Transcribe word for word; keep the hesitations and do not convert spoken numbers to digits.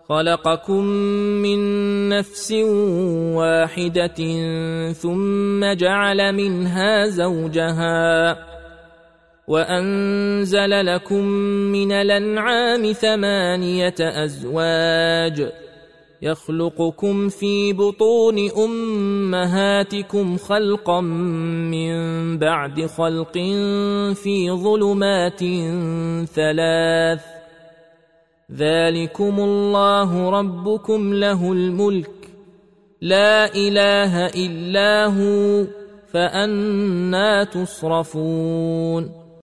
خلقكم من نفس واحدة ثم جعل منها زوجها وأنزل لكم من الأنعام ثمانية أزواج يخلقكم في بطون أمهاتكم خلقا من بعد خلق في ظلمات ثلاث ذلكم الله ربكم له الملك لا إله إلا هو فأنى تصرفون